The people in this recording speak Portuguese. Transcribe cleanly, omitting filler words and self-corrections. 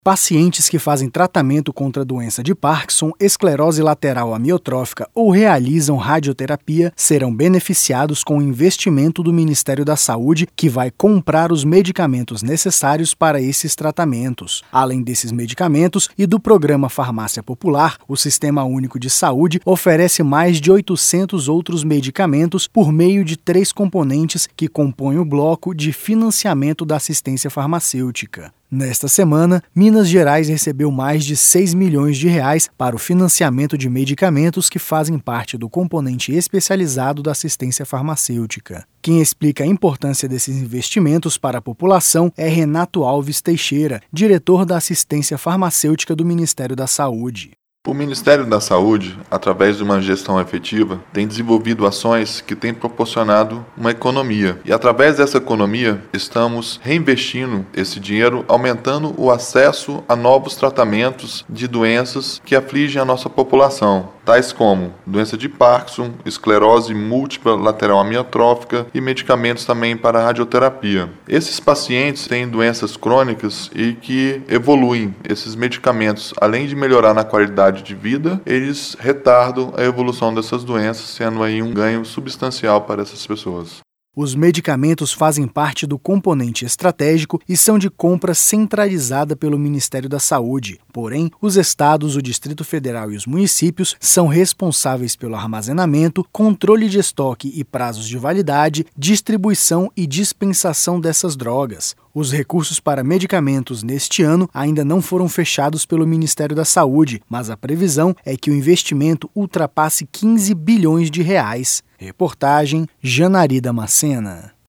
Pacientes que fazem tratamento contra a doença de Parkinson, esclerose lateral amiotrófica ou realizam radioterapia serão beneficiados com o investimento do Ministério da Saúde, que vai comprar os medicamentos necessários para esses tratamentos. Além desses medicamentos e do programa Farmácia Popular, o Sistema Único de Saúde oferece mais de 800 outros medicamentos por meio de 3 componentes que compõem o bloco de financiamento da assistência farmacêutica. Nesta semana, Minas Gerais recebeu mais de 6 milhões de reais para o financiamento de medicamentos que fazem parte do componente especializado da assistência farmacêutica. Quem explica a importância desses investimentos para a população é Renato Alves Teixeira, diretor da assistência farmacêutica do Ministério da Saúde. O Ministério da Saúde, através de uma gestão efetiva, tem desenvolvido ações que têm proporcionado uma economia. E através dessa economia, estamos reinvestindo esse dinheiro, aumentando o acesso a novos tratamentos de doenças que afligem a nossa população, tais como doença de Parkinson, esclerose múltipla lateral amiotrófica e medicamentos também para radioterapia. Esses pacientes têm doenças crônicas e que evoluem. Esses medicamentos, além de melhorar na qualidade de vida, eles retardam a evolução dessas doenças, sendo aí um ganho substancial para essas pessoas. Os medicamentos fazem parte do componente estratégico e são de compra centralizada pelo Ministério da Saúde. Porém, os estados, o Distrito Federal e os municípios são responsáveis pelo armazenamento, controle de estoque e prazos de validade, distribuição e dispensação dessas drogas. Os recursos para medicamentos neste ano ainda não foram fechados pelo Ministério da Saúde, mas a previsão é que o investimento ultrapasse 15 bilhões de reais. Reportagem Janari Damascena.